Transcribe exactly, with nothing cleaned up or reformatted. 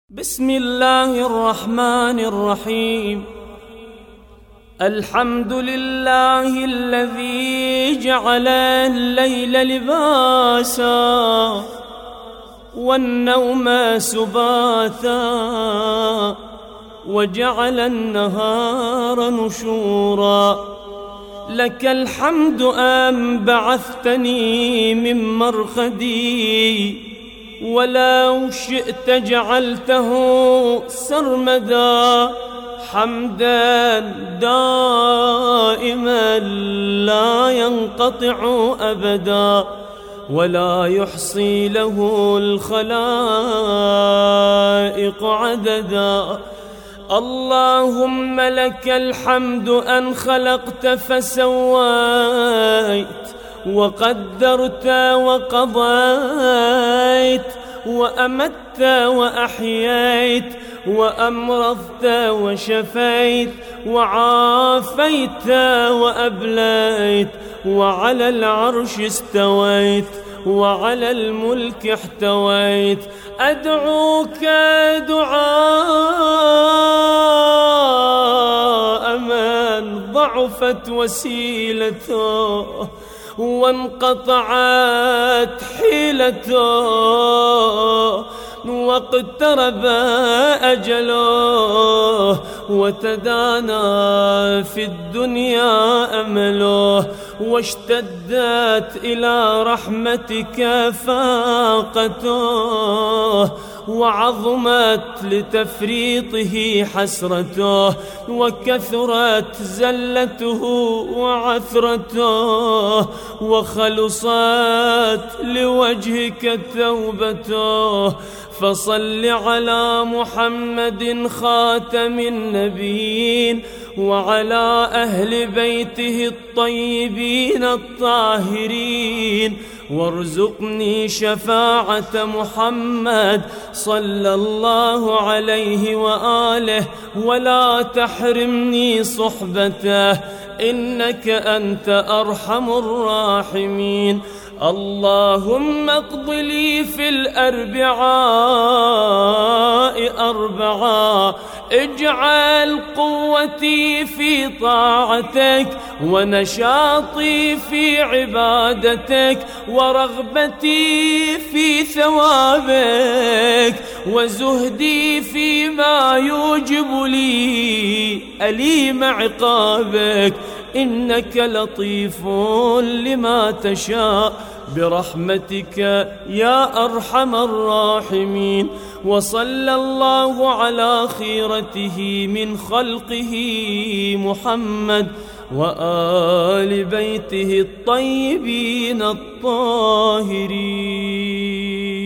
بسم الله الرحمن الرحيم. الحمد لله الذي جعل الليل لباسا والنوم سباتا وجعل النهار نشورا. لك الحمد أن بعثتني من مرقدي ولو شئت جعلته سرمدا، حمدا دائما لا ينقطع أبدا ولا يحصي له الخلائق عددا. اللهم لك الحمد أن خلقت فسويت وقدرت وقضيت وأمت وأحييت وأمرضت وشفيت وعافيت وأبليت، وعلى العرش استويت وعلى الملك احتويت. أدعوك دعاء من ضعفت وسيلته وانقطعت حيلته واقترب أجله وتدانى في الدنيا أمله، واشتدت إلى رحمتك فاقته وعظمت لتفريطه حسرته وكثرت زلته وعثرته وخلصت لوجهك توبته. فصل على محمد خاتم النبيين وعلى أهل بيته الطيبين الطاهرين، وارزقني شفاعة محمد صلى الله عليه وآله ولا تحرمني صحبته، إنك أنت أرحم الراحمين. اللهم اقض لي في الأربعاء أربعا، اجعل قوتي في طاعتك ونشاطي في عبادتك ورغبتي في ثوابك وزهدي فيما يوجب لي أليم عقابك، إنك لطيف لما تشاء برحمتك يا أرحم الراحمين. وصلى الله على خيرته من خلقه محمد وآل بيته الطيبين الطاهرين.